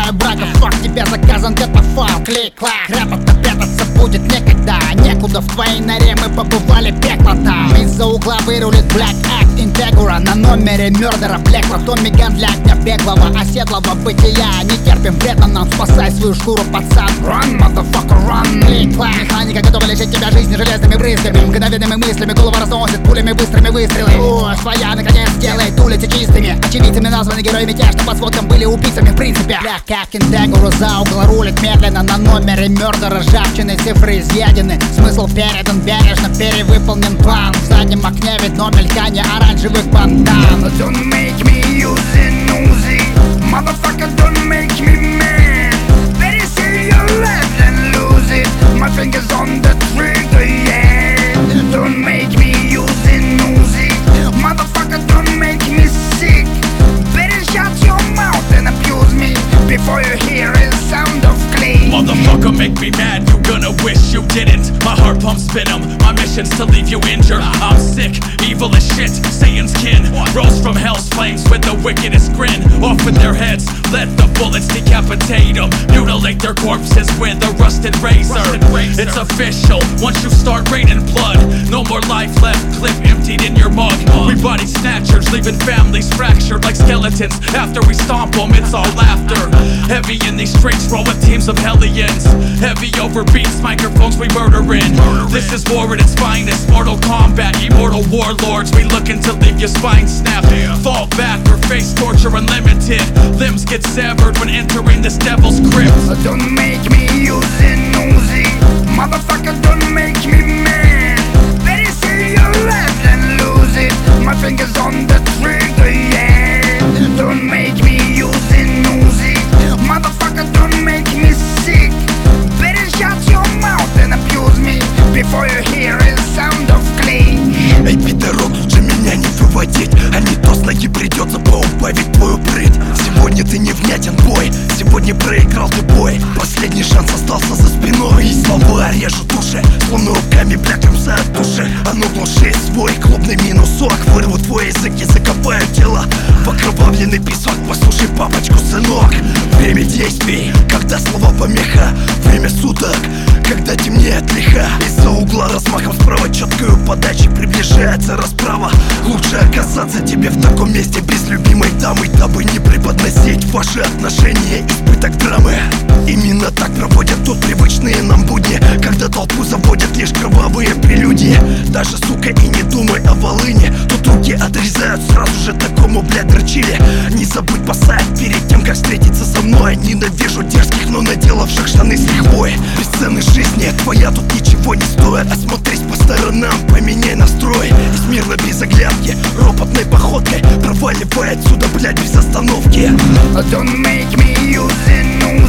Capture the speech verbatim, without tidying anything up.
разрушаю брака. Фак, тебе заказан где-то файл, клик-клак. Рэп отпятаться будет некогда. Некуда, в твоей норе мы побывали, пекло там. Из-за угла вырулит Black Act Интегура на номере Мёрдера Блекла. Томми Ган для огня беглого, оседлого бытия. Не терпим вредно нам, спасай свою шкуру, пацан. Run, motherfucker, run, клик-клак. Механика готова лечить тебя жизнь железными брызгами, мгновенными мыслями, голова разносит пулями, быстрыми выстрелы. О, своя наконец делает улицы чистыми. Очевидцами названы героями те, что по сводкам были убийцами в принципе. Black Act Интегура за угол рулит медленно на номере Мёрдера. Ржавчины, цифры изъедены, смысл передан бережно, перевыполнен план. В заднем окне видно мелькание оранжевых бандан. Don't make me using Uzi, motherfucker, don't make me mad. Better say your left and lose it. My fingers on the trigger, yeah. Don't make me using Uzi, motherfucker, don't make me sick. Better shut your mouth and abuse me before you hear a sound of clean. Motherfucker, make me mad, you gonna wish you didn't. My heart pumps venom, my mission's to leave you injured. I'm sick, evil as shit, Satan's kin rose from hell's flames with the wickedest grin. Off with their heads, let the bullets decapitate them. Mutilate their corpses with a rusted razor. It's official, once you start raining blood, no more life left, clip emptied in your mug. We body snatchers, leaving families fractured like skeletons. After we stomp them, it's all laughter. Heavy in these streets, roll with teams of hellions. Heavy over beats, microphones we murdering. This is war at its finest, Mortal Kombat, immortal warlords. We looking to leave your spine snapped. Fall back or face torture unlimited. Limbs get severed when entering this devil's crypt. Don't make me using Uzi, motherfucker, don't make me mad. Better say your left and lose it. My fingers on the trigger, yeah. Don't make me using Uzi, motherfucker, don't make me sick. Better shut your mouth and abuse me before you hear a sound of clean. Эй, пидорок, лучше меня не выводить, а не то с ноги придется поубавить твою прыть. Сегодня ты не внятен, бой, сегодня проиграл ты бой. Последний шанс остался за спиной, и слова режут уши, словно руками бляком за души. А ну глуши свой клубный минусок, вырву твой язык и закопаю тело в окровавленный песок. Послушай папочку, сынок, время действий, когда слова помеха, время суток, когда темнеет лиха. Из-за угла размахом справа четкою подачей приближается расправа. Лучше оказаться тебе в таком месте без любимой дамы, дабы не преподносить ваши отношения избыток драмы. Именно так проводят тут привычные нам будни, когда толпу заводят лишь кровавые прелюдии. Даже, сука, и не думай о волыне, тут руки отрезают сразу же такому, блядь, дрочили. Не забудь поставить перед тем, как встретиться со мной. Ненавижу дерзких, но наделавших штаны с лихвой. Бесценной жизни твоя тут ничего не стоит. Осмотрись по сторонам, поменяй настрой. И смирно без оглядки, ропотной походкой проваливай отсюда, блядь, без остановки. Don't make me using